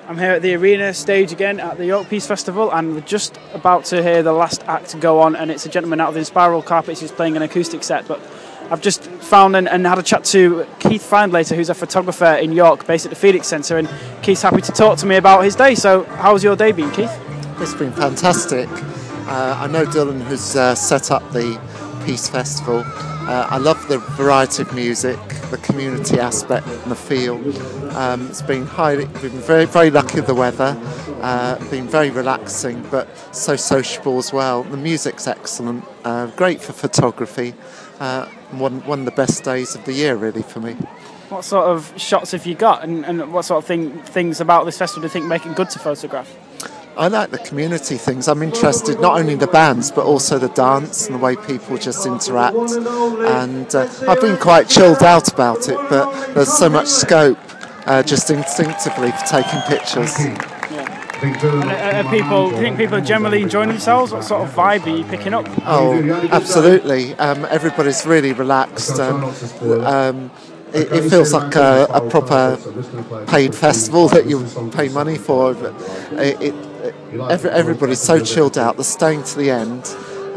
I'm here at the arena stage again at the York Peace Festival, and we're just about to hear the last act go on, and it's a gentleman out of the Spiral Carpets who's playing an acoustic set. But I've just found and had a chat to Keith Findlater, who's a photographer in York based at the Phoenix Centre, and Keith's happy to talk to me about his day. So how's your day been, Keith? It's been fantastic. I know Dylan, who's set up the Peace Festival. I love the variety of music, the community aspect and the feel. It's been very, very lucky with the weather, been very relaxing, but so sociable as well. The music's excellent, great for photography. One of the best days of the year, really, for me. What sort of shots have you got, and what sort of things about this festival do you think make it good to photograph? I like the community things. I'm interested not only in the bands but also the dance and the way people just interact. And I've been quite chilled out about it, but there's so much scope just instinctively for taking pictures. And do you think people are generally enjoying themselves? What sort of vibe are you picking up? Oh, absolutely. Everybody's really relaxed. It feels like a proper paid festival that you pay money for. Everybody's so chilled out. They're staying to the end.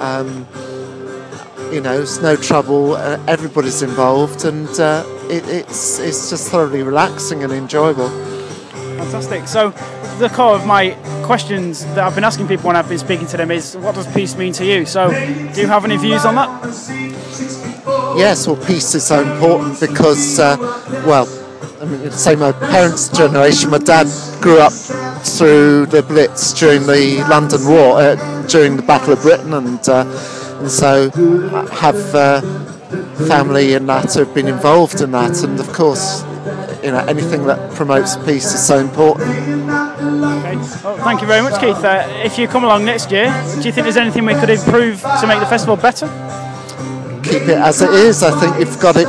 It's no trouble. Everybody's involved, and it's just thoroughly relaxing and enjoyable. Fantastic. So, the core of my questions that I've been asking people when I've been speaking to them is, what does peace mean to you? So, do you have any views on that? Yes, well, peace is so important because, say my parents' generation, my dad grew up through the Blitz during the London War, during the Battle of Britain, and so I have family in that who have been involved in that, and of course, anything that promotes peace is so important. Okay. Well, thank you very much, Keith. If you come along next year, do you think there's anything we could improve to make the festival better? Keep it as it is. I think you've got it